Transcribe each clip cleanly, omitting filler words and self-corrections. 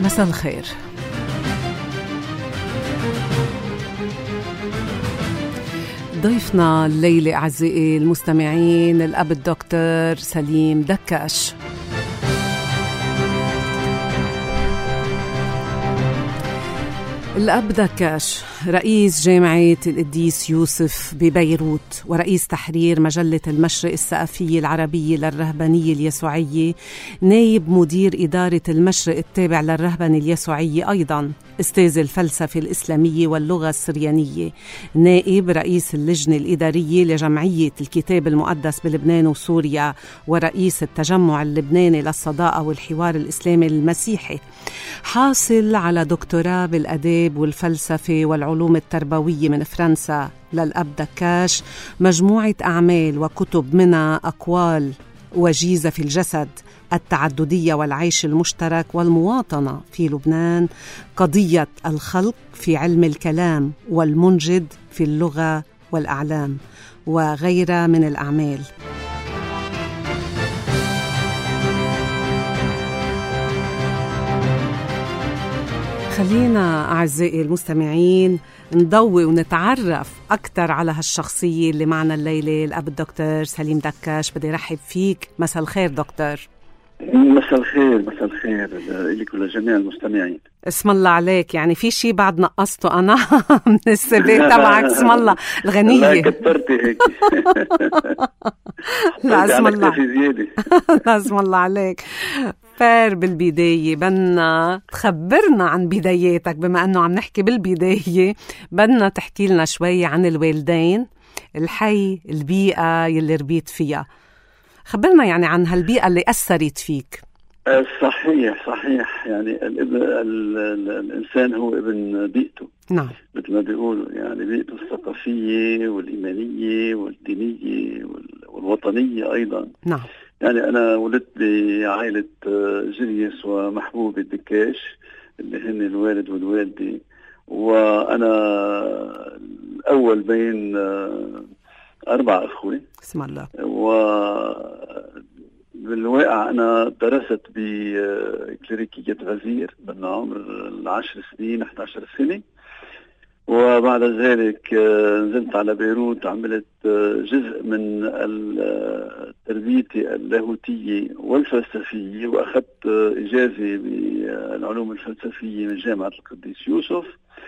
مساء الخير. ضيفنا الليلة أعزائي المستمعين الأب الدكتور سليم دكاش. الأب دكاش رئيس جامعة القديس يوسف ببيروت ورئيس تحرير مجلة المشرق الثقافية العربية للرهبانية اليسوعية، نائب مدير إدارة المشرق التابع للرهبنة اليسوعية، أيضا أستاذ الفلسفة الإسلامية واللغة السريانية، نائب رئيس اللجنة الإدارية لجمعية الكتاب المقدس بلبنان وسوريا، ورئيس التجمع اللبناني للصداقة والحوار الإسلامي المسيحي، حاصل على دكتوراه بالأداب والفلسفة والعلوم التربوية من فرنسا. للأب دكاش مجموعة أعمال وكتب منها أقوال وجيزة في الجسد، التعددية والعيش المشترك والمواطنة في لبنان، قضية الخلق في علم الكلام، والمنجد في اللغة والأعلام، وغيرها من الأعمال. خلينا أعزائي المستمعين نضوي ونتعرف أكثر على هالشخصية اللي معنا الليلة، الأب الدكتور سليم دكاش. بدي رحب فيك. مساء الخير دكتور. مساء الخير. مساء الخير لك ولجميع المستمعين. اسم الله عليك، يعني في شيء بعد نقصته أنا من السباق تبعك. اسم الله الغنية. لا كترتي هيك. لا اسم الله. لا اسم الله عليك. فار بالبداية بدنا تخبرنا عن بداياتك، بما أنه عم نحكي بالبداية بدنا تحكي لنا شوي عن الوالدين، الحي، البيئة يلي ربيت فيها. خبرنا يعني عن هالبيئة اللي أثرت فيك. صحيح يعني الإنسان هو ابن بيئته. نعم. مثل ما بيقولوا يعني بيئته الثقافية والإيمانية والدينية والوطنية أيضا. نعم. يعني أنا ولدت بعائلة جريس ومحبوب الدكاش اللي هن الوالد والوالدة، وأنا الأول بين 4 أخوة. بسم الله. وبالواقع أنا درست بكليريكية غزير من عمر 10 سنين 11 سنة، وبعد ذلك نزلت على بيروت، عملت جزء من تربيتي اللاهوتية والفلسفية، وأخذت إجازة بالعلوم الفلسفية من جامعة القديس يوسف.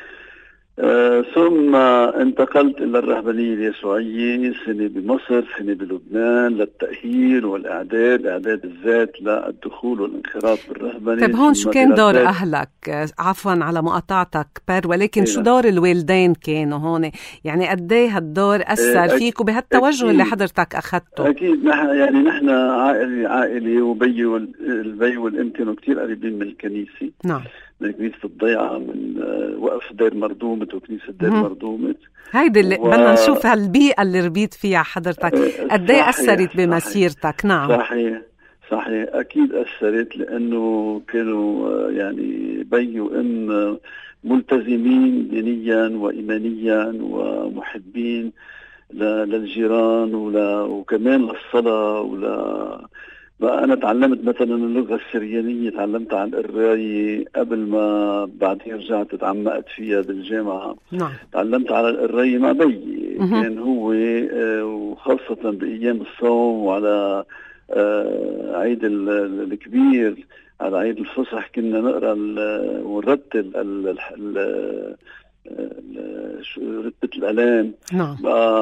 ثم انتقلت إلى الرهبانية اليسوعية، سنة بمصر سنة بلبنان، للتأهيل والإعداد، إعداد الذات للدخول والانخراط بالرهبانية. طيب هون شو كان دور أهلك؟ عفوا على مقاطعتك بير، ولكن شو دور الوالدين كانوا هون؟ يعني قديه هالدور أثر فيك وبهالتوجه اللي حضرتك أخذته؟ أكيد نحن عائلة وبي والبي والأم كانوا كتير قريبين من الكنيسة. نعم. من كنيسة الضيعة، من وقف دير مردومت وكنيسة دير مردومت. هيدي اللي بدنا نشوف هالبيئة اللي ربيت فيها حضرتك قديه أثرت بمسيرتك. نعم. صحيح أكيد أثرت، لأنه كانوا يعني بي وأم ملتزمين دينيا وإيمانيا ومحبين للجيران وكمان للصلاة أنا تعلمت مثلا اللغة السريانية، تعلمت عن القراية قبل ما بعدين رجعت تعمقت فيها بالجامعة. نعم. تعلمت على القراية مع بي، كان هو وخاصة بأيام الصوم وعلى عيد الكبير، على عيد الفصح كنا نقرأ ونرتل رتبة الألام. نعم.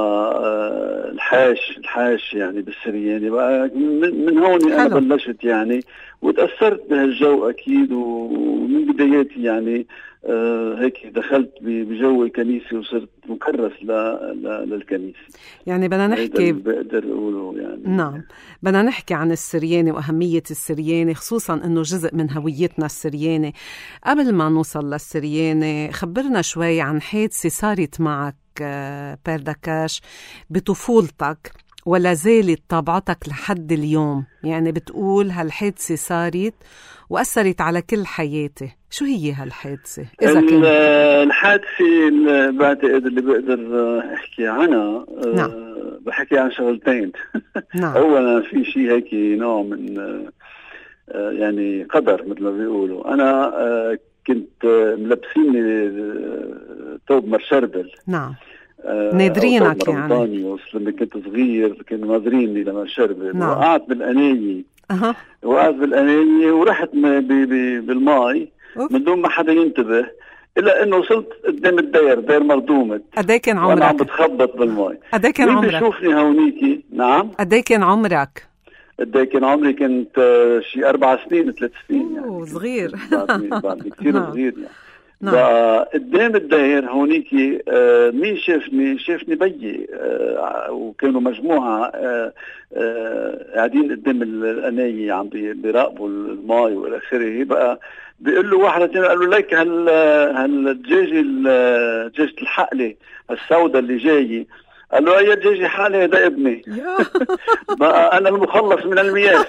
الحاش يعني بالسرياني. من هون أنا بلشت يعني وتأثرت بهالجو أكيد، ومن بداياتي يعني هيك دخلت بجو الكنيسة وصرت مكرس للكنيسة. يعني بدنا نحكي بقدر أقوله يعني. نعم، بدنا نحكي عن السرياني وأهمية السرياني، خصوصا أنه جزء من هويتنا السرياني. قبل ما نوصل للسرياني خبرنا شوي عن حادثة صارت معك بير دكاش بطفولتك ولا زالت طابعتك لحد اليوم. يعني بتقول هالحادثة صارت وأثرت على كل حياتي. شو هي هالحادثة؟ الحادثة اللي بعتقد اللي بقدر أحكي عنها. نعم. بحكي عن شغلتين. نعم. أولا في شيء هيك نوع من يعني قدر مثل ما بيقولوا. أنا كنت ملبسيني ثوب مرشربل. نعم. نادرينك يعني لما كنت صغير كانوا ناظريني لما شربل. نعم. وقعت بالقناية. وقعت بالقناية ورحت بالماء من دون ما حدا ينتبه، إلا إنه وصلت قدام دير مردومة. قدي كان عمرك؟ وأنا عم بتخبط بالماء. قدي كان عمرك؟ بيشوفني هونيكي. نعم. قدي كان عمرك؟ قدي كان عمري كنت شي 4 سنين 3 سنين يعني. صغير. بعد كتير صغير يعني. قدام الداير هونيكي مين شافني بيي وكانوا مجموعة قاعدين قدام القناية عم بيراقبوا الماء والى اخره. بقى بيقول له واحد قال له ليك هالدجاجة الحقلة السوداء اللي جاي. قال له اي دجاجة حقلة؟ هذا ابني. بقى انا المخلص من المياه.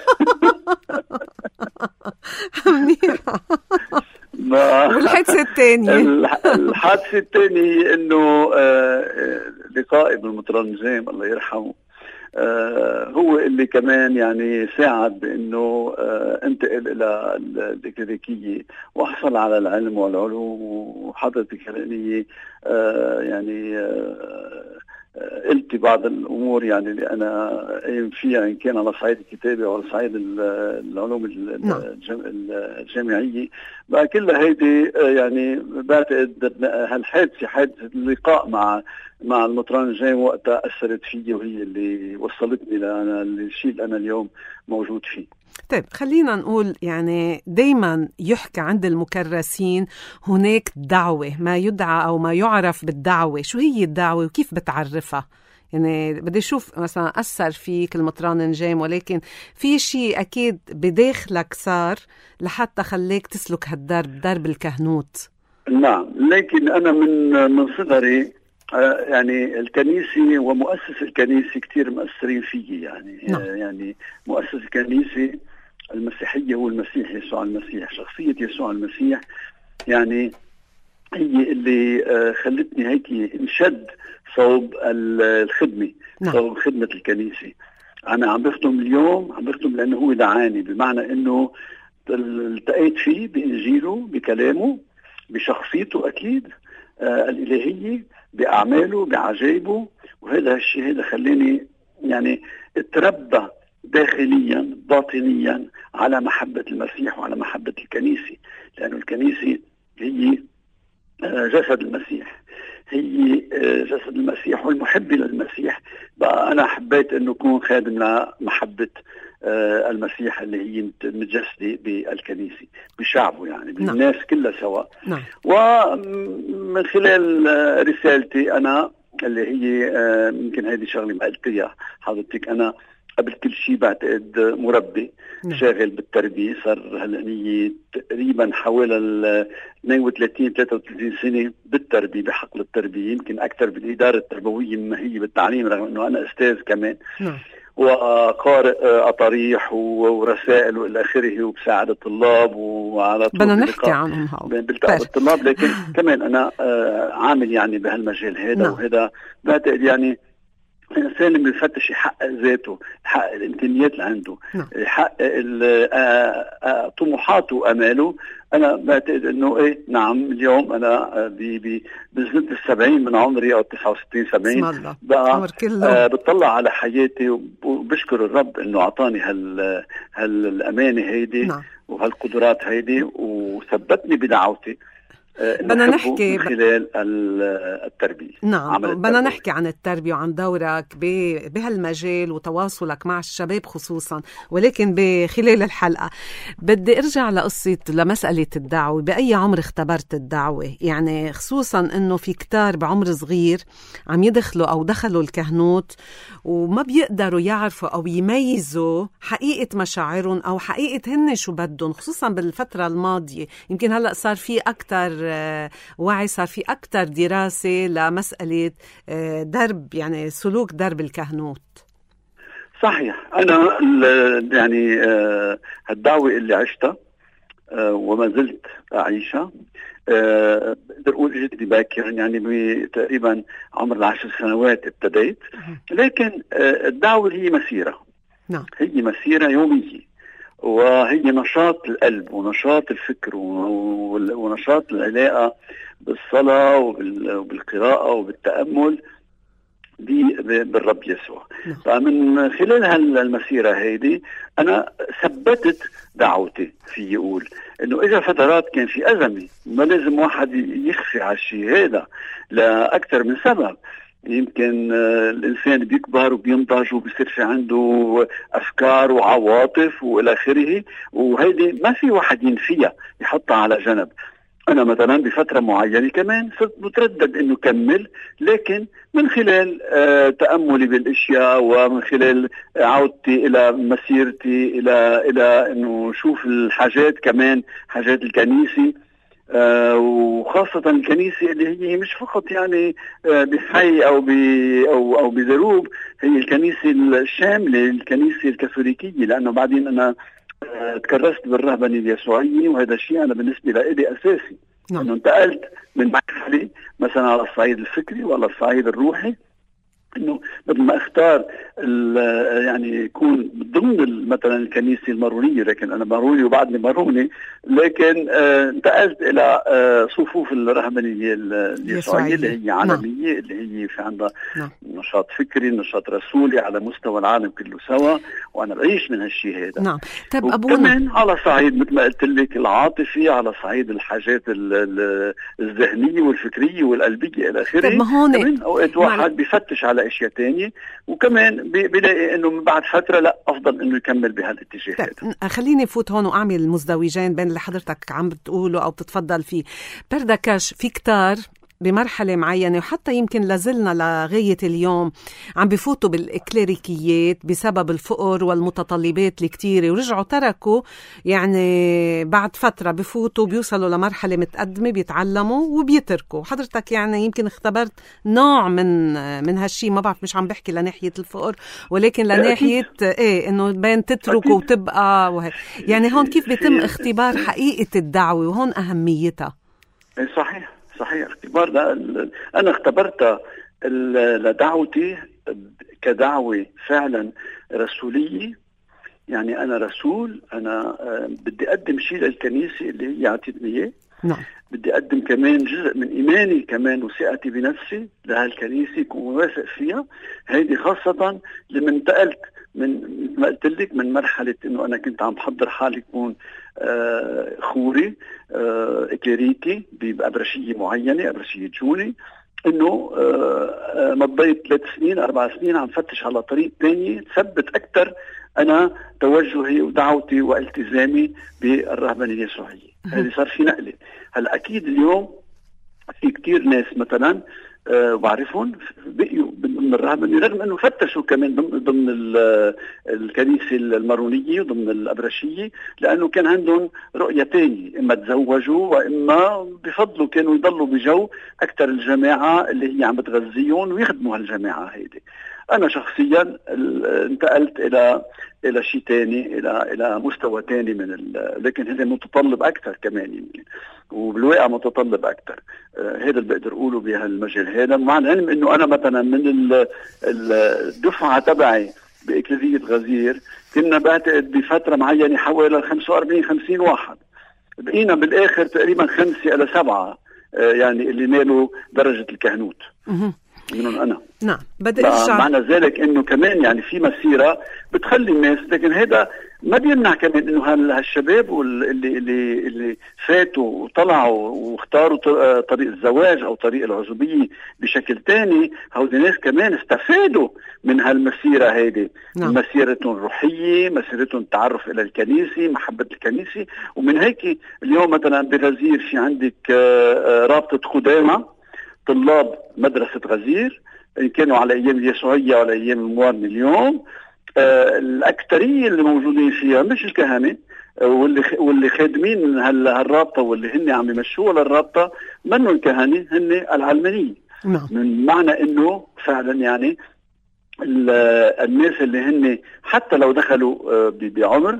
والحادثة الثانية الحادثة الثانية انه لقائي بالمطران جيم الله يرحمه هو اللي كمان يعني ساعد بانه انتقل الى الكلينيكية واحصل على العلم والعلوم. وحضرتك هلأنية يعني قلت بعض الامور يعني اللي انا قايم فيها ان كان على صعيد الكتابه او على صعيد العلوم الجامعيه. بقى كلها هيدي يعني بعتقد هالحادثه حادثه اللقاء مع المطران جيم وقتها اثرت فيي، وهي اللي وصلتني للشيء اللي انا اليوم موجود فيه. طيب خلينا نقول يعني دايما يحكى عند المكرسين هناك دعوة، ما يدعى أو ما يعرف بالدعوة. شو هي الدعوة وكيف بتعرفها؟ يعني بدي أشوف مثلا أثر فيك المطران نجام، ولكن في شيء أكيد بداخلك صار لحتى خليك تسلك هالدرب، درب الكهنوت. نعم، لكن أنا من صغري يعني الكنيسة ومؤسس الكنيسة كتير مؤثرين فيه يعني. يعني مؤسس الكنيسة المسيحية هو المسيح يسوع المسيح. شخصية يسوع المسيح يعني هي اللي خلتني هيك انشد صوب الخدمة. صوب خدمة الكنيسة. أنا عم بخدم اليوم، عم بخدم لأنه هو دعاني، بمعنى أنه التقيت فيه بإنجيله، بكلامه، بشخصيته أكيد الإلهية، بأعماله، بعجائبه. وهذا الشيء هذا خلاني يعني اتربى داخليا باطنيا على محبة المسيح وعلى محبة الكنيسة، لأنه الكنيسة هي جسد المسيح، هي جسد المسيح والمحبة للمسيح. بقى أنا حبيت أنه أكون خادم لمحبة المسيح اللي هي متجسدة بالكنيسة بشعبه يعني بالناس كلها سوا. ومن خلال رسالتي أنا اللي هي يمكن هذه شغلة ما قلتها حضرتك، أنا قبل كل شيء بعتقد مربي شاغل بالتربية. صار هلأنية تقريبا حوالي 32-33 سنة بالتربية، بحقل التربية، يمكن أكثر بالإدارة التربوية مما هي بالتعليم، رغم أنه أنا أستاذ كمان. وقارئ أطاريح ورسائل وإلى آخره، وبساعد الطلاب وعلى طول بدنا نحكي عنهم بلتقى بالطلاب. لكن كمان أنا عامل يعني بهالمجال هذا. وهذا بعتقد يعني الإنسان اللي بيفتش يحقق ذاته، يحقق الإمكانيات اللي عنده، يحقق طموحاته وأماله. أنا بعتقد إنه إيه، نعم اليوم أنا بزنة 70 من عمري أو 69-70 بقى بتطلع على حياتي وبشكر الرب إنه أعطاني هالأمانة هيدي وهالقدرات هيدي وثبتني بدعوتي. بدنا نحكي خلال التربية. نعم، بدنا نحكي عن التربية وعن دورك بهالمجال وتواصلك مع الشباب خصوصا، ولكن بخلال الحلقة بدي ارجع لمسألة الدعوة. بأي عمر اختبرت الدعوة؟ يعني خصوصا انه في كتار بعمر صغير عم يدخلوا او دخلوا الكهنوت وما بيقدروا يعرفوا او يميزوا حقيقة مشاعرهم او حقيقة هن شو بدهم، خصوصا بالفترة الماضية. يمكن هلأ صار في اكتر وعي، صار في أكتر دراسة لمسألة درب يعني سلوك درب الكهنوت. صحيح. أنا يعني الدعوة اللي عشتها وما زلت أعيشها بقدر أقول إجت باكر، يعني بتقريبا عمر 10 سنوات ابتديت. لكن الدعوة هي مسيرة. هي مسيرة يومية، وهي نشاط القلب ونشاط الفكر ونشاط العلاقة بالصلاة وبالقراءة وبالتأمل بالرب يسوع. فمن خلال هالمسيرة هيدي أنا ثبتت دعوتي، في يقول إنه إجا فترات كان في أزمة، ما لازم واحد يخفي على الشيء هذا لأكثر من سبب. يمكن الإنسان بيكبر وبينضج وبيصير في عنده أفكار وعواطف وإلى آخره، وهيدي ما في واحد ينفيها يحطها على جنب. أنا مثلا بفترة معينة كمان صرت متردد إنه كمل، لكن من خلال تأملي بالأشياء ومن خلال عودتي إلى مسيرتي إلى إنه شوف الحاجات كمان حاجات الكنيسة، وخاصة الكنيسة اللي هي مش فقط يعني بحي أو بزروب، هي الكنيسة الشاملة الكنيسة الكاثوليكية. لأنه بعدين أنا تكرست بالرهبنة اليسوعية، وهذا الشيء أنا بالنسبة لي أساسي. أنه انتقلت من مرحلة مثلا على الصعيد الفكري وعلى الصعيد الروحي، انه بدل ما اختار يعني يكون ضمن مثلا الكنيسه المارونيه، لكن انا ماروني وبعدني ماروني، لكن انتقلت الى صفوف الرهبنيه اليسوعيه اللي هي عالميه، اللي هي في عندها نشاط فكري نشاط رسولي على مستوى العالم كله سوا، وانا بعيش من هالشيء هذا. نعم. طيب ابونا كمان على صعيد مثل ما قلت لك العاطفي، على صعيد الحاجات الذهنيه والفكريه والقلبيه الى اخره. طيب ما هون اوقات واحد بيفتش على اشياء تانية، وكمان بيلاقي انه من بعد فترة لا افضل انه يكمل بهالاتجاه هذا. خليني فوت هون واعمل مزدوجين بين اللي حضرتك عم بتقوله او بتتفضل فيه. بردكش في كتار بمرحلة معينة، وحتى يمكن لازلنا لغاية اليوم عم بفوتوا بالإكليريكيات بسبب الفقر والمتطلبات الكتيرة، ورجعوا تركوا يعني بعد فترة بفوتوا بيوصلوا لمرحلة متقدمة بيتعلموا وبيتركوا. حضرتك يعني يمكن اختبرت نوع من هالشي، ما بعرف مش عم بحكي لناحية الفقر ولكن لناحية انه بين تترك وتبقى يعني هون كيف بيتم اختبار حقيقة الدعوة وهون أهميتها؟ صحيح اختبار ده أنا اختبرتها لدعوتي كدعوة فعلا رسولية. يعني أنا رسول، أنا بدي أقدم شيء للكنيسة اللي هي عطيتني إياه. نعم. بدي أقدم كمان جزء من إيماني كمان وثقتي بنفسي لهالكنيسة، يكون واثق فيها. هيدي خاصة لما انتقلت من ما قلت لك من مرحلة إنه أنا كنت عم بحضر حالي يكون خوري إكليريكي بأبرشية معينة، أبرشية جوني، إنه مضيت 3 سنين 4 سنين عم فتش على طريق تاني تثبت أكتر أنا توجهي ودعوتي والتزامي بالرهبنة اليسوعية. هذه صار في نقلة. هلا أكيد اليوم في كتير ناس مثلا بعرفهم بقيوا ضمن الرهبنة رغم أنه فتشوا كمان ضمن الكنيسة المارونية وضمن الأبرشية، لأنه كان عندهم رؤية تانية، إما تزوجوا وإما بفضلوا كانوا يضلوا بجو أكثر الجماعة اللي هي عم بتغذيهم ويخدموا هالجماعة هيدي. أنا شخصيا انتقلت إلى شيء تاني، إلى مستوى تاني لكن هذا متطلب أكثر كمان يمكن، وبالواقع متطلب أكثر. هذا اللي بقدر أقوله بهالمجال هذا، مع العلم إنه أنا مثلا من الدفعة تبعي بإكليرية غزير كنا بعتقد بفترة معينة حوالي 45-50 واحد، بقينا بالآخر تقريبا 5 إلى 7 يعني اللي نالوا درجة الكهنوت منهم أنا. نعم. بدي ارجع معنى ذلك انه كمان يعني في مسيره بتخلي الناس، لكن هذا ما بيمنع كمان انه هالشباب اللي فاتوا وطلعوا واختاروا طريق الزواج او طريق العزوبيه بشكل تاني، هؤلاء الناس كمان استفادوا من هالمسيره هيدي. نعم. مسيرتهم الروحيه، مسيرتهم التعرف الى الكنيسه، محبه الكنيسه. ومن هيك اليوم مثلا بغزير في عندك رابطه خدامه طلاب مدرسة غزير، إن كانوا على أيام اليسوعية وعلى أيام الموارنة اليوم. الأكثرية اللي موجودين فيها مش الكهنة، واللي خادمين هالرابطة واللي هن عم يمشوا للرابطة منهم الكهنة، هن العلمانية. من معنى إنه فعلا يعني الناس اللي هن حتى لو دخلوا بعمر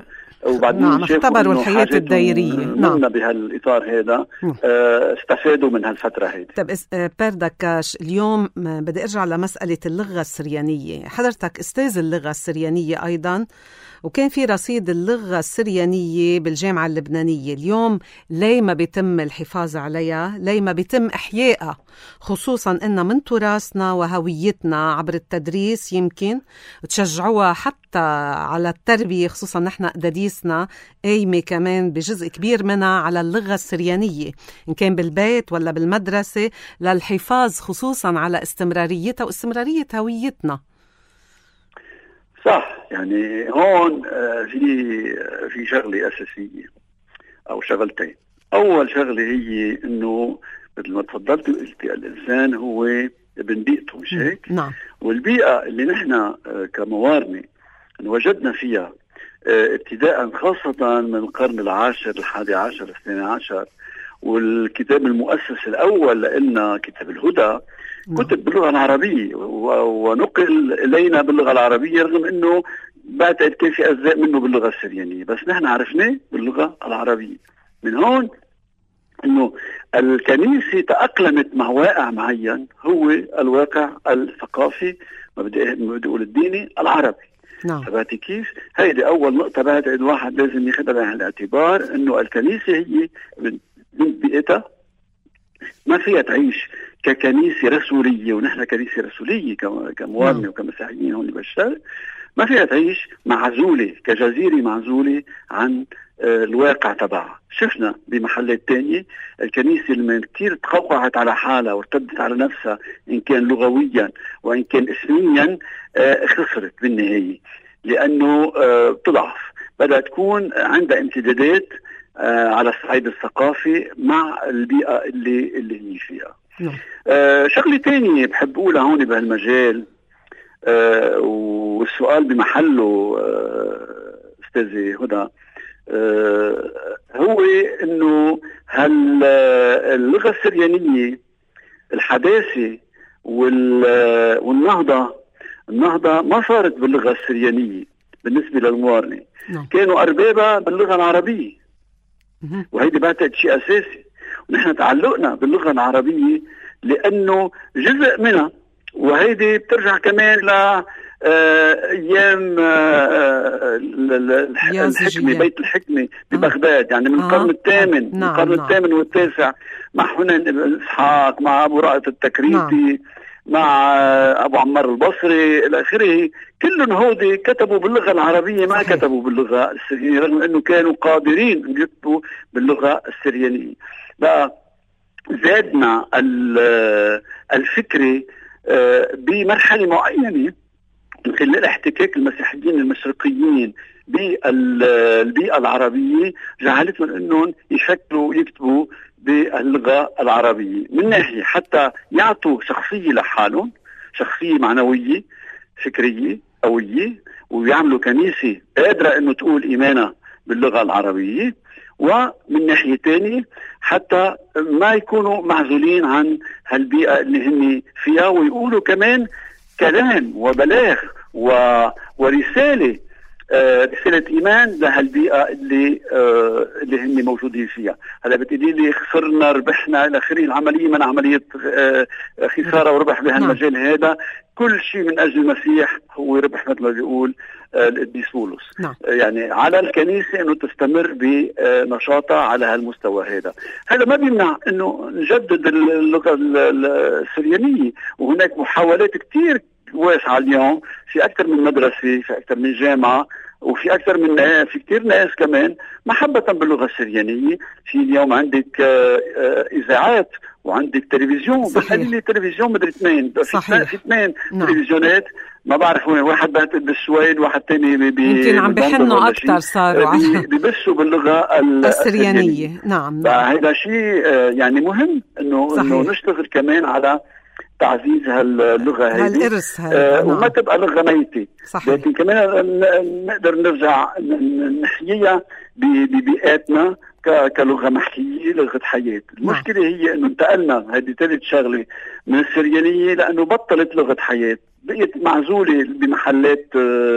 وبعدين نعم اختبروا الحياة الدائرية. نعم بهالإطار هذا استفادوا من هالفترة هذه. طب بير دكاش، اليوم بدي أرجع لمسألة اللغة السريانية. حضرتك أستاذ اللغة السريانية أيضا، وكان في رصيد اللغة السريانية بالجامعة اللبنانية. اليوم ليه ما بيتم الحفاظ عليها؟ ليه ما بيتم إحيائها؟ خصوصا إنها من تراثنا وهويتنا عبر التدريس، يمكن تشجعوها حتى على التربية، خصوصا نحن قداديسنا قايمة كمان بجزء كبير منها على اللغة السريانية، إن كان بالبيت ولا بالمدرسة، للحفاظ خصوصا على استمراريتها واستمرارية هويتنا. صح، يعني هون في شغلة أساسية أو شغلتين. أول شغلة هي إنه مثل ما تفضلت وقلتي الإنسان هو ابن بيئته، مش هيك؟ نعم. والبيئة اللي نحن كموارنة وجدنا فيها ابتداء خاصة من القرن العاشر، 11، 12، والكتاب المؤسس الأول لنا كتاب الهدى كتب باللغة العربية ونقل إلينا باللغة العربية، رغم أنه بعتقد كان في أجزاء منه باللغة السريانية، بس نحن عرفناه باللغة العربية. من هون أنه الكنيسة تأقلمت مع واقع معين، هو الواقع الثقافي، ما بدي أقول الديني العربي. نعم. فبعتي كيف؟ هيدي أول نقطة بعتقد واحد لازم ياخذها بعين الاعتبار، أنه الكنيسة هي من بيئتها ما فيها تعيش ككنيسة رسولية، ونحن كنيسة رسولية كموارنة وكمسيحيين هون بالشرق، ما فيها تعيش معزولة كجزيرة معزولة عن الواقع تبعها. شفنا بمحلات تانية الكنيسة لما كتير تقوقعت على حالها وارتدت على نفسها، إن كان لغويا وإن كان اسميا، خسرت بالنهاية، لأنه بتضعف، بدأ تكون عندها امتدادات على الصعيد الثقافي مع البيئة اللي هي فيها. شغلة تانية بحب أقولها هون بهالمجال، والسؤال بمحله أستاذي هدى، هو إنه هل اللغة السريانية الحداثة والنهضة ما صارت باللغة السريانية بالنسبة للموارنة، كانوا أربابها باللغة العربية، وهيدي بعتقد شيء أساسي. ونحن تعلقنا باللغة العربية لأنه جزء منها، وهيدي بترجع كمان ل أيام الحكمة، بيت الحكمة ببغداد، يعني من القرن الثامن، القرن والتاسع، مع حنين بن إسحاق، مع أبو رائد التكريتي، مع أبو عمار البصري إلى آخره. كلهم هودي كتبوا باللغة العربية، ما كتبوا باللغة السريانية، رغم أنه كانوا قادرين أن يكتبوا باللغة السريانية. بقى زادنا الفكرة بمرحلة معينة من خلال احتكاك المسيحيين المشرقيين بالبيئة العربية، جعلتهم أنهم يفكروا ويكتبوا باللغة العربية، من ناحية حتى يعطوا شخصية لحالهم، شخصية معنوية فكرية قوية، ويعملوا كنيسة قادرة أنه تقول إيمانها باللغة العربية، ومن ناحية تانية حتى ما يكونوا معزولين عن هالبيئة اللي هم فيها، ويقولوا كمان كلام وبلاغ ورسالة، رسالة إيمان لهالبيئة اللي هم موجودين فيها. هلا بتقولي لي خسرنا ربحنا إلى آخره، العملية من عملية خسارة وربح بهالمجال هذا، كل شيء من أجل المسيح هو ربح، مثل ما بيقول القديس بولس. يعني على الكنيسة أنه تستمر بنشاطها على هالمستوى هذا. هذا ما بيمنع أنه نجدد اللغة السريانية، وهناك محاولات كتير واسعة اليوم في أكثر من مدرسة، في أكثر من جامعة، وفي أكثر من في كتير ناس كمان محبة باللغة السريانية. في اليوم عندك إذاعات وعندك تلفزيون، بس هذه التلفزيون مدري اثنين، في اثنين تلفزيونات، ما بعرف وين، واحد بعتقد بالسويد، واحد تاني يمكن عم بحنوا أكثر، صاروا بيبثوا باللغة السريانية. نعم. هذا شيء يعني مهم إنه نشتغل كمان على تعزيز هاللغة هذه، وما تبقى لغة ميتة. لكن كمان نقدر نرجع نحييها ببيئاتنا كلغة محكية، لغة حياة. المشكلة هي انه انتقلنا، هذه ثالث شغلة، من السريانية، لانه بطلت لغة حياة، بقيت معزولة بمحلات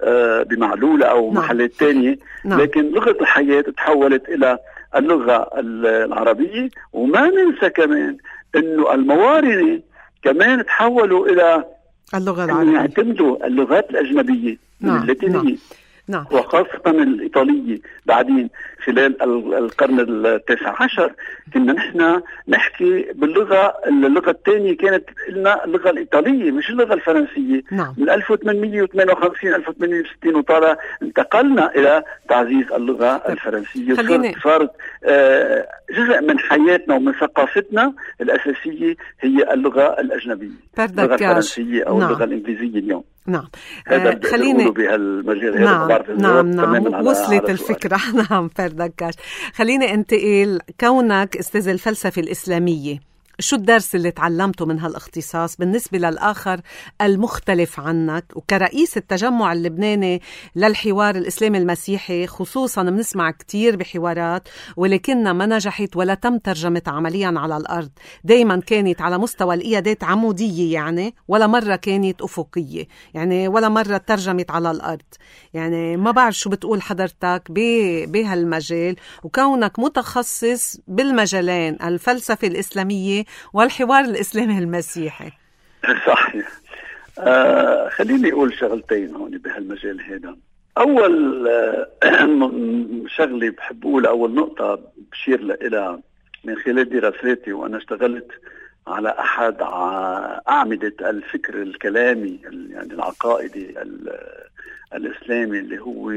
بمعلولة أو محلات تانية. لكن لغة الحياة تحولت إلى اللغة العربية. وما ننسى كمان إنه الموارنة كمان تحولوا إلى اللغة العربية، يعتمدوا اللغات الأجنبية اللاتينية، وخاصة الإيطالية. بعدين خلال القرن التاسع عشر كنا نحن نحكي اللغة الثانية كانت لنا اللغة الإيطالية مش اللغة الفرنسية. من 1858 1860 وطالع انتقلنا إلى تعزيز اللغة الفرنسية، صارت جزء من حياتنا ومن ثقافتنا الأساسية هي اللغة الأجنبية، اللغة الفرنسية أو اللغة الإنجليزية اليوم. خليني بهالمجال نعم وصلت الفكرة. نعم فردكاش، خليني انتقل. كونك أستاذ الفلسفة الإسلامية، شو الدرس اللي تعلمته من هالاختصاص بالنسبة للآخر المختلف عنك؟ وكرئيس التجمع اللبناني للحوار الإسلامي المسيحي خصوصا بنسمع كتير بحوارات ولكنها ما نجحت ولا تم ترجمتها عمليا على الأرض، دايما كانت على مستوى الإيادات عمودية يعني، ولا مرة كانت أفقية يعني، ولا مرة ترجمت على الأرض. يعني ما بعرف شو بتقول حضرتك بهالمجال، وكونك متخصص بالمجالين الفلسفة الإسلامية والحوار الإسلامي المسيحي. صحيح. خليني أقول شغلتين هون بهالمجال هذا. أول شغلة بحب أقول، أول نقطة بشير إلى من خلال دراساتي، وأنا اشتغلت على أحد أعمدة الفكر الكلامي يعني العقائدي الإسلامي اللي هو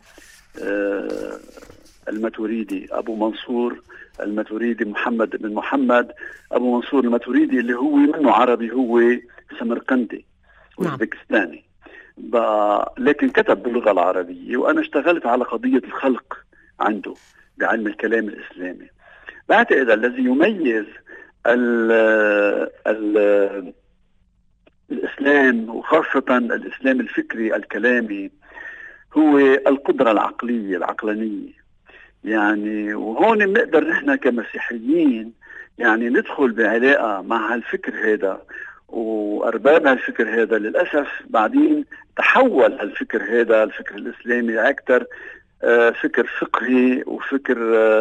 الماتوريدي، أبو منصور الماتوريدي، محمد بن محمد أبو منصور الماتوريدي، اللي هو منه عربي، هو سمرقندي أوزبكستاني، لكن كتب باللغة العربية. وأنا اشتغلت على قضية الخلق عنده بعلم الكلام الإسلامي. بعتقد الذي يميز الإسلام وخاصة الإسلام الفكري الكلامي هو القدرة العقلية العقلانية يعني. وهون بنقدر نحن كمسيحيين يعني ندخل بعلاقة مع هالفكر هذا وأرباب هالفكر هذا. للأسف بعدين تحول هالفكر هذا الفكر الإسلامي أكثر فكر فقهي وفكر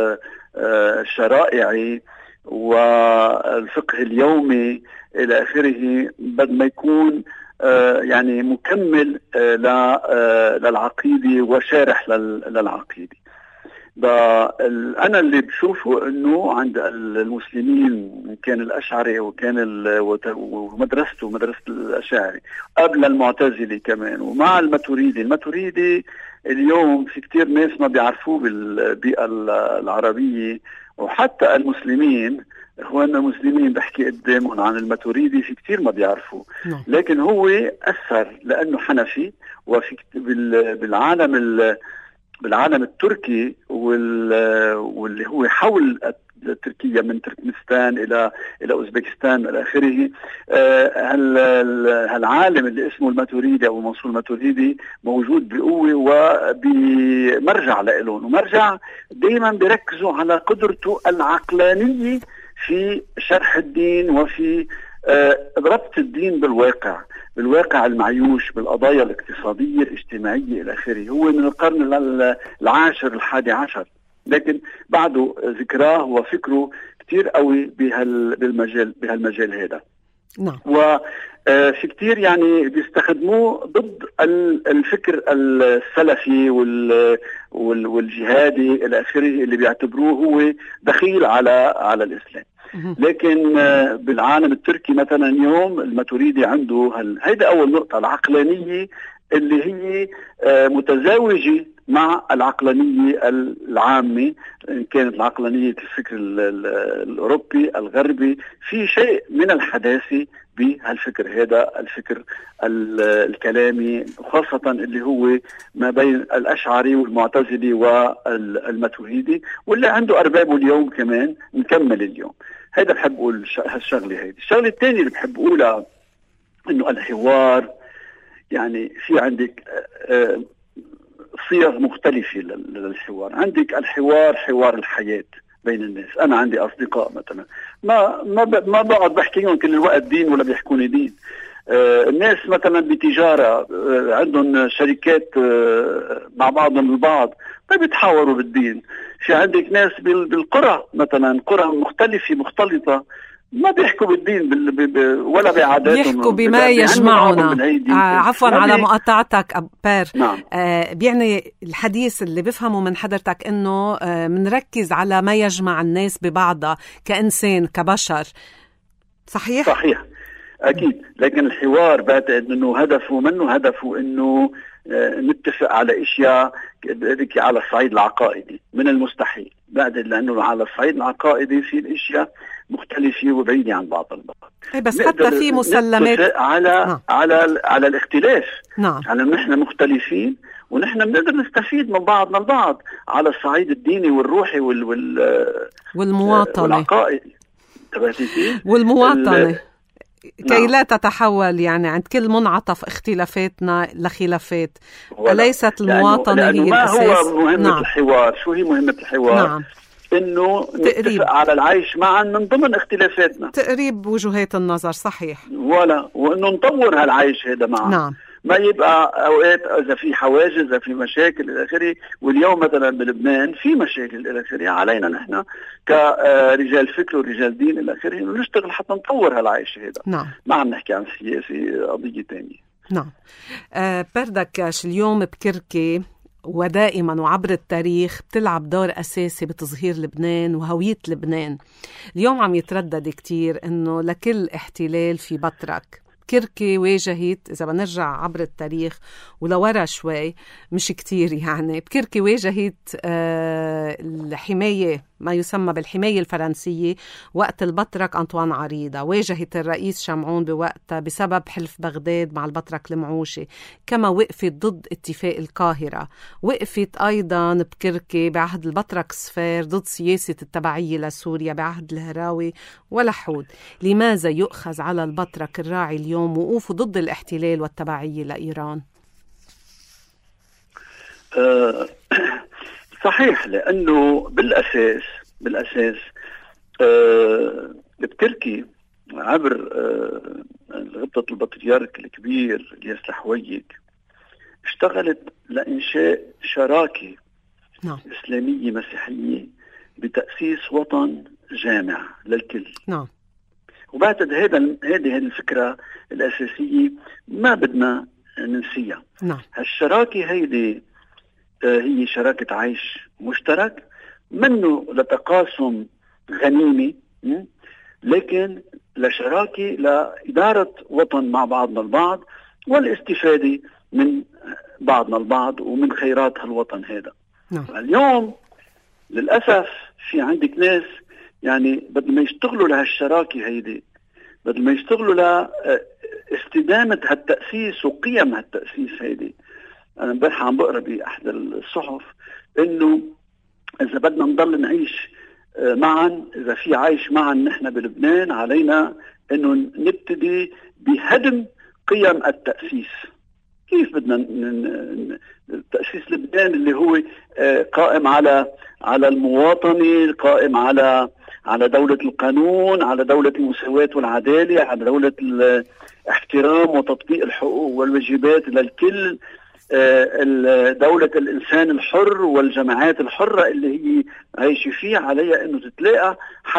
شرائعي والفقه اليومي إلى آخره، بدل ما يكون يعني مكمل للعقيدة وشارح للعقيدة. أنا اللي بشوفه أنه عند المسلمين كان الأشعري وكان ومدرسته مدرسة الأشاعري قبل المعتزلي كمان، ومع الماتوريدي اليوم في كتير ناس ما بيعرفوه بالبيئة العربية، وحتى المسلمين إخواننا المسلمين بحكي قدامهم عن الماتوريدي في كتير ما بيعرفوه. لكن هو أثر لأنه حنفي، وفي بالعالم التركي واللي هو حول تركيا من تركمستان إلى أوزبكستان إلى آخره. هالعالم اللي اسمه الماتوريدي أو منصور الماتوريدي موجود بقوة وبمرجع لإلهم، ومرجع دايما بيركزوا على قدرته العقلانية في شرح الدين وفي ربط الدين بالواقع المعيوش، بالقضايا الاقتصادية الاجتماعية إلى آخره. هو من القرن العاشر الحادي عشر، لكن بعده ذكراه وفكره كتير قوي بهالمجال هذا. وفي كتير يعني بيستخدموه ضد الفكر السلفي والجهادي إلى آخره اللي بيعتبروه هو دخيل على الإسلام. لكن بالعالم التركي مثلا اليوم الماتوريدي عنده هيدا أول نقطة، العقلانية اللي هي متزاوجة مع العقلانية العامة، إن كانت العقلانية الفكر الأوروبي الغربي. في شيء من الحداثة بهالفكر هذا الفكر الكلامي، خاصة اللي هو ما بين الأشعري والمعتزلي والماتوريدي، واللي عنده أربابه اليوم كمان مكمل اليوم. هذا بحب أقول هالشغلة. هيدي الشغلة الثانية اللي بحب أقولها إنه الحوار يعني في عندك صيغ مختلفة للحوار. عندك الحوار حوار الحياة بين الناس. أنا عندي أصدقاء مثلا ما بقعد بحكيهم كل الوقت دين ولا بيحكوني دين، الناس مثلا بتجارة عندهم شركات مع بعضهم البعض ما بيتحاوروا بالدين. في عندك ناس بالقرى مثلا قرى مختلطة ما بيحكوا بالدين ولا بعاداتهم، بيحكوا بما يجمعنا. عفوا على مقاطعتك بير. نعم. بيعني الحديث اللي بفهمه من حضرتك انه منركز على ما يجمع الناس ببعضها كإنسان كبشر. صحيح؟ صحيح أكيد، لكن الحوار بعتقد أنه هدفه أنه نتفق على أشياء على الصعيد العقائدي من المستحيل بعتقد، لأنه على الصعيد العقائدي في الأشياء مختلفة وبعيدة عن بعض البعض. بس حتى في مسلمات على الاختلاف. نعم. على نحن مختلفين ونحن بنقدر نستفيد من بعضنا البعض على الصعيد الديني والروحي والمواطنة والعقائدي والمواطنة كي لا تتحول يعني عند كل منعطف اختلافاتنا لخلافات. أليست المواطنة هي الأساس؟ ما هو مهمة الحوار؟ شو هي مهمة الحوار؟ نعم. إنه نتفق على العيش معا من ضمن اختلافاتنا، تقريب وجهات النظر. صحيح. وإنه نطور هالعيش هذا معا. نعم. ما يبقى أوقات إذا في حواجز إذا في مشاكل إلى آخره. واليوم مثلا بلبنان في مشاكل إلى آخره، علينا نحن كرجال فكر ورجال دين إلى آخره إنه نشتغل حتى نطور هالعيش هذا. نعم. ما عم نحكي عن سياسة، قضية تانية. نعم. بردكاش اليوم بكركي ودائما وعبر التاريخ بتلعب دور أساسي بتظهير لبنان وهوية لبنان. اليوم عم يتردد كتير إنه لكل احتلال في بطرك. كركي واجهت، إذا بنرجع عبر التاريخ ولورا شوي مش كتير يعني، بكركي واجهت الحماية، ما يسمى بالحماية الفرنسية وقت البطرك أنطوان عريضة. واجهت الرئيس شمعون بوقتها بسبب حلف بغداد مع البطرك المعوشي. كما وقفت ضد اتفاق القاهرة. وقفت أيضا بكركي بعهد البطرك صفير ضد سياسة التبعية لسوريا بعهد الهراوي ولحود. لماذا يؤخذ على البطرك الراعي اليوم وقوفه ضد الاحتلال والتبعية لإيران؟ صحيح، لأنه بالأساس بتركي عبر غبطة البطريرك الكبير الياس الحويك اشتغلت لإنشاء شراكة نعم. إسلامية مسيحية بتأسيس وطن جامع للكل. نعم. وبعتقد هذه الفكرة الأساسية ما بدنا ننسيها. نعم. هالشراكة هي شراكة عيش مشترك، منه لتقاسم غنيمة، لكن لشراكة لإدارة وطن مع بعضنا البعض والاستفادة من بعضنا البعض ومن خيرات هالوطن هذا. نعم. اليوم للأسف في عندك ناس يعني بدل ما يشتغلوا لهالشراكة هيدي، بدل ما يشتغلوا لاستدامة هالتأسيس وقيم هالتأسيس هيدي. أنا امبارح عم بقرأ بأحد الصحف إنه إذا بدنا نضل نعيش معا، إذا في عيش معا نحن بلبنان، علينا إنه نبتدي بهدم قيم التأسيس. كيف بدنا تأسيس لبنان اللي هو قائم على المواطنة، قائم على دولة القانون، على دولة المساواة والعدالة، على دولة الاحترام وتطبيق الحقوق والواجبات للكل، دولة الإنسان الحر والجماعات الحرة اللي هي عايشة فيه، عليها إنه تتلاقى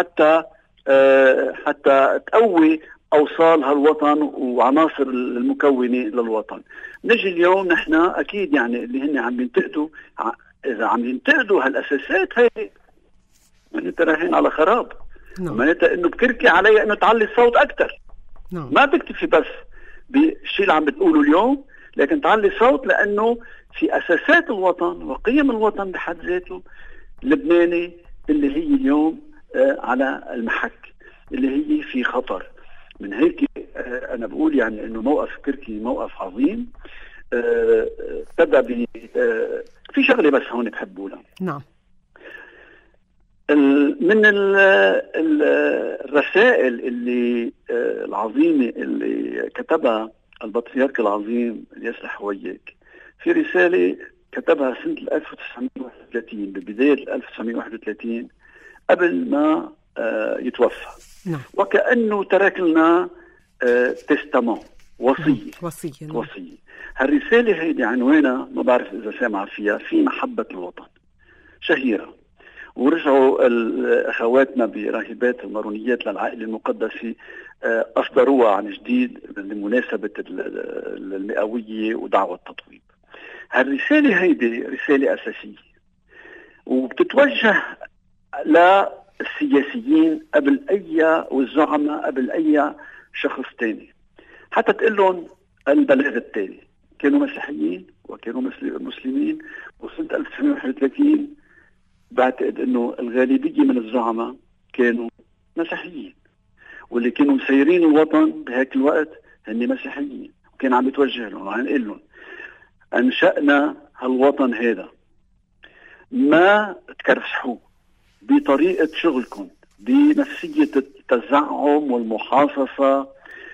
حتى تقوي أوصال هالوطن وعناصر المكونة للوطن. نجي اليوم نحن أكيد يعني اللي هن عم ينتقدوا، إذا عم ينتقدوا هالأساسات هي معناتها رايحين على خراب. معناتها إنه بكركي عليها إنه تعلي الصوت أكتر. ما بتكتفي بس بالشيء اللي عم بتقوله اليوم، لكن تعلي صوت، لأنه في أساسات الوطن وقيم الوطن بحد ذاته اللبناني اللي هي اليوم على المحك، اللي هي في خطر. من هيك أنا بقول يعني إنه موقف كركي موقف عظيم. ابتدى في شغلة بس هون بحب أقولها. نعم. من الرسائل اللي العظيمة اللي كتبها البطريرك العظيم الياس الحويك، في رسالة كتبها سنة 1931 ببداية 1931 قبل ما يتوفى. نعم. وكأنه ترك لنا تستمون، وصية. هالرسالة هيدي عنوانها ما بعرف إذا سامع فيها، في محبة الوطن، شهيرة. ورجعوا أخواتنا براهبات المارونيات للعائلة المقدسة أصدروها عن جديد لمناسبة المئوية ودعوة التطويب. هالرسالة هيدي رسالة أساسية وبتتوجه للسياسيين قبل أي والزعماء قبل أي شخص تاني، حتى تقول لهم البلاغ التالي: كانوا مسيحيين وكانوا مسلمين، وسنة 1931 بعتقد انه الغالبية من الزعماء كانوا مسيحيين، واللي كانوا مسيرين الوطن بهيك الوقت هن مسيحيين، وكان عم يتوجه لهم وعم يقول لهم: انشأنا هالوطن هذا، ما تكرسحوه بطريقة شغلكم، بنفسية التزعم والمحاصصة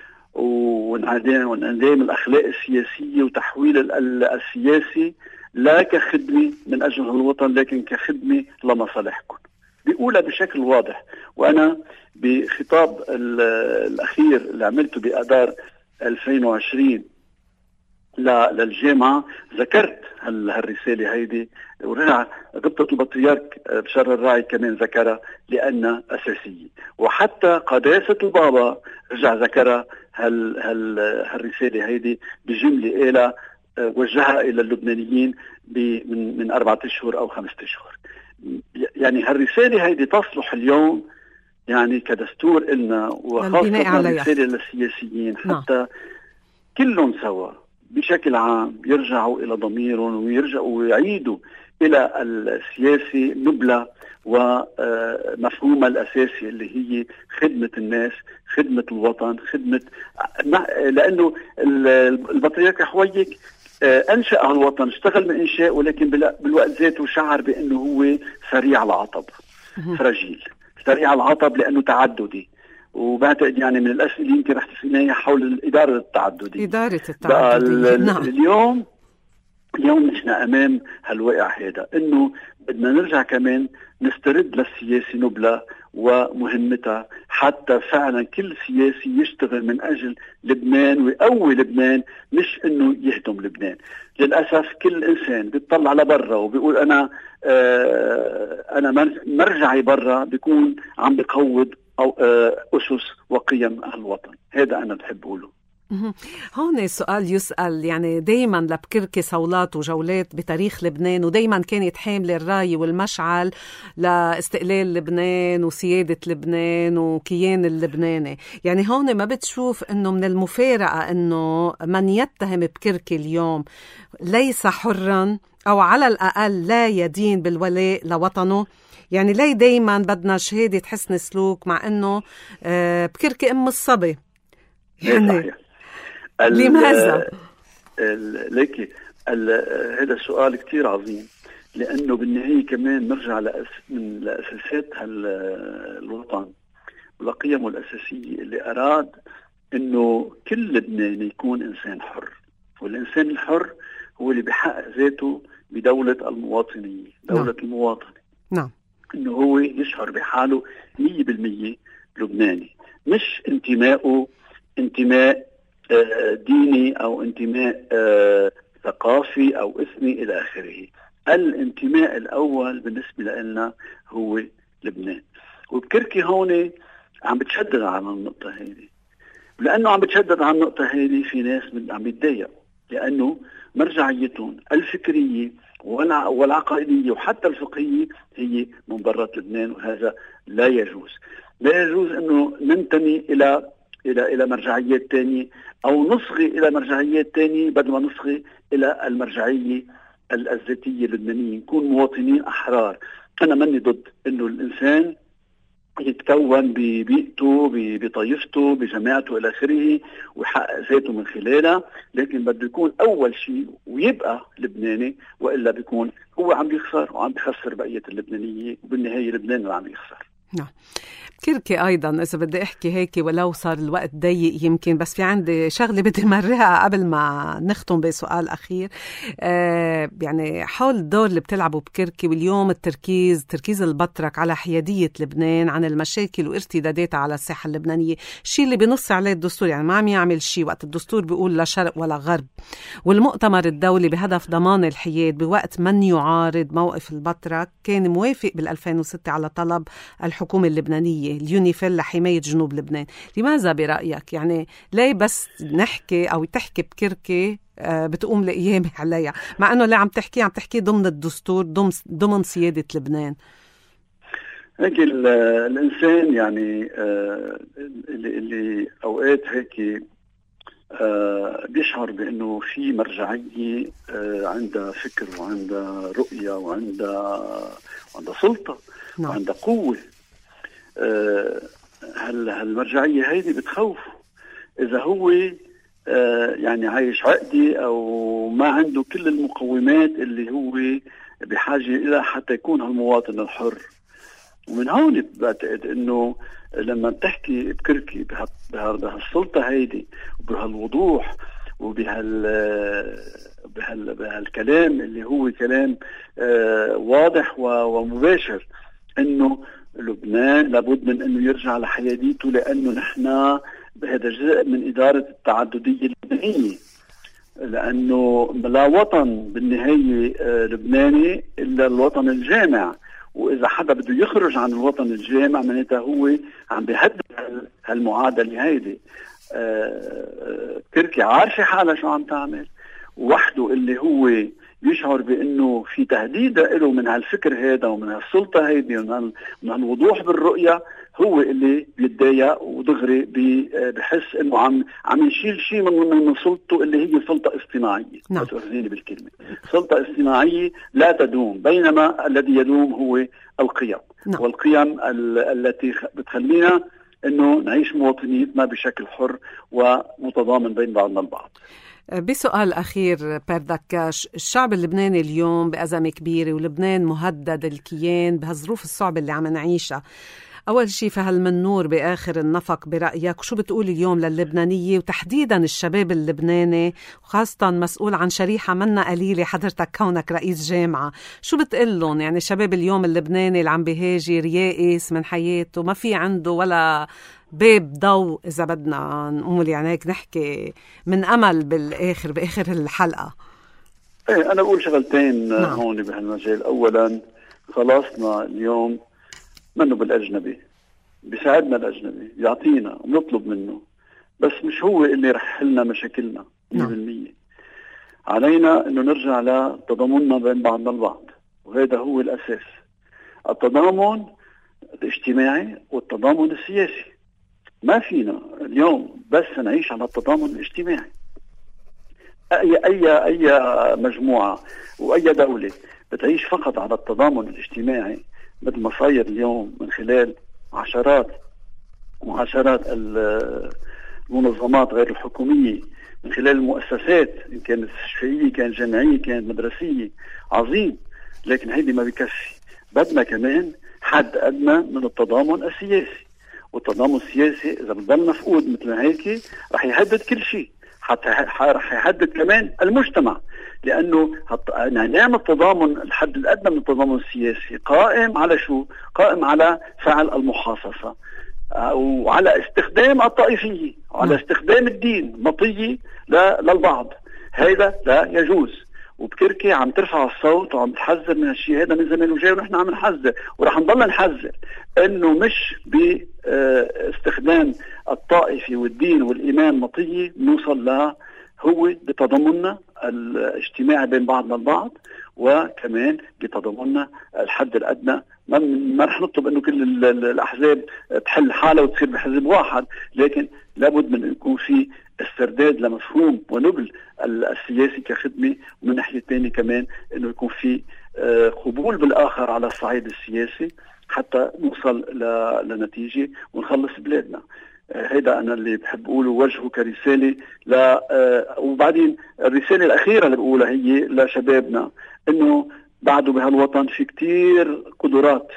وانعدام الأخلاق السياسية وتحويل السياسي لا كخدمة من أجل الوطن لكن كخدمة لمصالحكم. بيقولها بشكل واضح. وأنا بخطاب الأخير اللي عملته بأدار 2020 للجامعة ذكرت هالرسالة هيدي، ورجع غبطة البطريرك بشار الراعي كمان ذكرها لأنها أساسية، وحتى قداسة البابا رجع ذكرها هالرسالة هيدي بجملة إلى وجهها إلى اللبنانيين من 4 أشهر أو 5 أشهر. يعني هالرسالة هيدي تصلح اليوم يعني كدستور إلنا، وخاصة رسالة للسياسيين حتى كلهم سوا بشكل عام يرجعوا إلى ضميرهم ويرجعوا ويعيدوا إلى السياسة نبلة ومفهومها الأساسي اللي هي خدمة الناس، خدمة الوطن، لأنه البطريرك حويك أنشأ هالوطن، اشتغل من إنشاء، ولكن بالوقت ذاته شعر بأنه هو سريع العطب، فراجيل، سريع العطب لأنه تعددي. وبعتقد يعني من الأسئلة اللي يمكن رح تسألينها حول الإدارة التعددية. نعم. اليوم نحن أمام هالواقع هذا، إنه بدنا نرجع كمان نسترد للسياسة نبلة ومهمتها، حتى فعلا كل سياسي يشتغل من أجل لبنان ويقوي لبنان، مش إنه يهدم لبنان. للأسف كل إنسان بيطلع لبرا وبيقول أنا مرجعي برا، بيكون عم بقوض أو أسس وقيم الوطن. هذا أنا بحب أقوله. هون سؤال يسأل، يعني دايما لبكركي صولات وجولات بتاريخ لبنان، ودايما كانت حاملة الراية والمشعل لاستقلال لبنان وسيادة لبنان وكيان اللبناني. يعني هون ما بتشوف انه من المفارقة انه من يتهم بكركي اليوم ليس حرا او على الاقل لا يدين بالولاء لوطنه؟ يعني ليه دايما بدنا شهادة حسن سلوك مع انه بكركي ام الصبي؟ يعني لماذا؟ ليكي هذا سؤال كتير عظيم، لأنه بالنهاية كمان نرجع من لأساسات الوطن ولقيمه الأساسية اللي أراد إنه كل لبناني يكون إنسان حر، والإنسان الحر هو اللي بيحقق ذاته بدولة المواطنية، دولة المواطن. نعم. إنه هو يشعر بحاله 100% لبناني، مش انتماء ديني أو انتماء ثقافي أو إثني إلى آخره. الانتماء الأول بالنسبة لنا هو لبنان. وبكركي هون عم بتشدد على النقطة هذه، لأنه عم بتشدد على النقطة هذه في ناس عم بتضايق، لأنه مرجعيتهم الفكرية والعقائدية وحتى الفقهية هي من برات لبنان، وهذا لا يجوز. لا يجوز أنه ننتمي إلى مرجعيات تانية أو نصغي إلى مرجعيات تانية بدل ما نصغي إلى المرجعية الذاتية اللبنانية، نكون مواطنين أحرار. أنا ماني ضد إنه الإنسان يتكون ببيئته، بطائفته، بجماعته إلى آخره، ويحقق ذاته من خلالها، لكن بده يكون أول شيء ويبقى لبناني، وإلا بيكون هو عم يخسر وعم بيخسر بقية اللبنانية، وبالنهاية لبنان اللي عم يخسر. نعم. كركي أيضا إذا بدي أحكي هيك، ولو صار الوقت ضيق يمكن، بس في عندي شغلة بدي مرها قبل ما نختم بسؤال أخير. يعني حول الدور اللي بتلعبه بكركي، واليوم تركيز البطرك على حيادية لبنان عن المشاكل وارتداداتها على الساحة اللبنانية، الشيء اللي بنص عليه الدستور. يعني ما عم يعمل شيء وقت الدستور بيقول لا شرق ولا غرب، والمؤتمر الدولي بهدف ضمان الحياد بوقت من يعارض موقف البطرك كان موافق بال2006 على طلب الحكومة اللبنانية اليونيفيل لحماية جنوب لبنان. لماذا برأيك يعني ليه بس نحكي أو تحكي بكركي بتقوم لقيامة عليها، مع أنه اللي عم تحكي ضمن الدستور، ضمن سيادة لبنان؟ هيك الإنسان يعني اللي أوقات هيك بيشعر بأنه في مرجعية، عندها فكر وعندها رؤية وعندها سلطة وعندها قوة. هالمرجعية هيدي بتخوفه إذا هو يعني عايش عقدي أو ما عنده كل المقومات اللي هو بحاجة إلى حتى يكون هالمواطن الحر. ومن هون بعتقد إنه لما بتحكي بكركي بهالسلطة هيدي وبهالوضوح بهالكلام اللي هو كلام واضح ومباشر، إنه لبنان لابد من إنه يرجع لحياديته، لأنه نحن بهذا جزء من إدارة التعددية اللبنانية، لأنه لا وطن بالنهاية لبناني إلا الوطن الجامع. وإذا حدا بده يخرج عن الوطن الجامع معناتها هو عم بيهدد هالمعادلة هيدي. تركيا عارفة حالها شو عم تعمل، وحده اللي هو يشعر بأنه في تهديد له من هالفكر هذا ومن هالسلطة هيدي ومن هالوضوح بالرؤية، هو اللي بيتضايق ودغري بحس انه عم يشيل شيء من سلطته اللي هي سلطة اصطناعية. نعم. بتوزيني بالكلمة سلطة اصطناعية لا تدوم، بينما الذي يدوم هو القيم. نعم. والقيم التي بتخلينا انه نعيش مواطنيتنا بشكل حر ومتضامن بين بعضنا البعض. بسؤال أخير بردكاش، الشعب اللبناني اليوم بأزمة كبيرة، ولبنان مهدد الكيان بهالظروف الصعبة اللي عم نعيشها. أول شيء، فهل من نور بآخر النفق برأيك؟ وشو بتقول اليوم للبنانية وتحديدا الشباب اللبناني، وخاصة مسؤول عن شريحة منا قليلة حضرتك كونك رئيس جامعة، شو بتقلن؟ يعني الشباب اليوم اللبناني اللي عم بيهاجر يائس من حياته، ما في عنده ولا باب ضوء إذا بدنا نقول، يعني هيك نحكي من أمل بآخر الحلقة. أنا بقول شغلتين هون بهالمجال. أولا، خلاصنا اليوم منه بالأجنبي، بيساعدنا الأجنبي، يعطينا ونطلب منه، بس مش هو اللي يرح لنا مشاكلنا 100%. علينا أنه نرجع لتضامننا بين بعضنا البعض، وهذا هو الأساس، التضامن الاجتماعي والتضامن السياسي. ما فينا اليوم بس نعيش على التضامن الاجتماعي. أي مجموعة وأي دولة بتعيش فقط على التضامن الاجتماعي مثل ما صاير اليوم من خلال عشرات المنظمات غير الحكومية، من خلال المؤسسات إن كانت شيعية كانت جامعية كانت مدرسية، عظيم، لكن هيدي ما بيكفي. بدنا كمان حد أدنى من التضامن السياسي، والتضامن السياسي إذا بضل مفقود مثل هيك رح يهدد كل شيء، حتى رح يهدد كمان المجتمع، لأنه نعمل التضامن الحد الأدنى من التضامن السياسي قائم على شو؟ قائم على فعل المحاصصة وعلى استخدام الطائفية وعلى استخدام الدين مطية للبعض. هذا لا يجوز. وبكركي عم ترفع الصوت وعم تحذر من هالشيء هذا من زمان وجاي، ونحن عم نحذر ورح نضل نحذر انه مش باستخدام الطائفي والدين والايمان مطيه نوصل لها، هو بتضامننا الاجتماعي بين بعضنا البعض، وكمان بتضامننا الحد الادنى. ما رح نطلب انه كل الاحزاب تحل حالها وتصير بحزب واحد، لكن لابد من يكون في استرداد لمفهوم ونبل السياسي كخدمة، ومن ناحية تانية كمان انه يكون في قبول بالاخر على الصعيد السياسي حتى نوصل لنتيجة ونخلص بلادنا. هيدا أنا اللي بحب أقوله وجهه كرسالة وبعدين الرسالة الأخيرة اللي بقولها هي لشبابنا، إنه بعده بهالوطن في كتير قدرات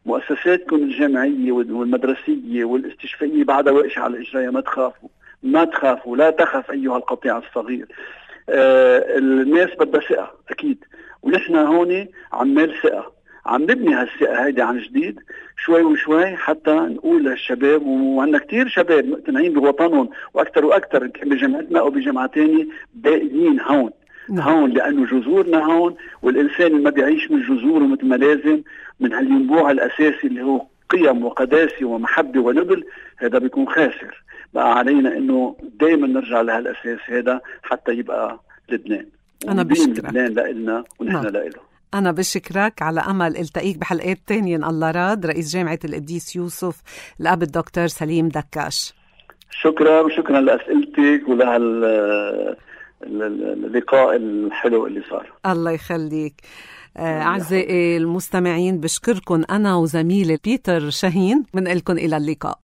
مؤسساتكم الجامعية والمدرسية والاستشفائية بعدها واقشة على إجرائها. ما تخافوا، لا تخف أيها القطيع الصغير. الناس بدها ثقة أكيد، ونحن هون عمال ثقة، عم نبني هالثقة هيدي عن جديد شوي وشوي حتى نقول للشباب، وعندنا كتير شباب مقتنعين بوطنهم وأكثر وأكثر بجامعتنا أو بجامعة تانية باقيين هون. هون لأنه جذورنا هون، والإنسان اللي ما بيعيش من جذوره مثل ما لازم، من هالينبوع الأساسي اللي هو قيم وقداسة ومحبة ونبل، هذا بيكون خاسر. بقى علينا إنه دايما نرجع لهالأساس هذا حتى يبقى لبنان. أنا بشكرك. لبنان لإلنا ونحن لإله. أنا بشكرك، على أمل التقيك بحلقات تانية إن الله راد. رئيس جامعة القديس يوسف الأب الدكتور سليم دكاش. شكرا، وشكرا لأسئلتك اللقاء الحلو اللي صار. الله يخليك. أعزائي المستمعين، بشكركم أنا وزميلي بيتر شاهين، بنقلكم إلى اللقاء.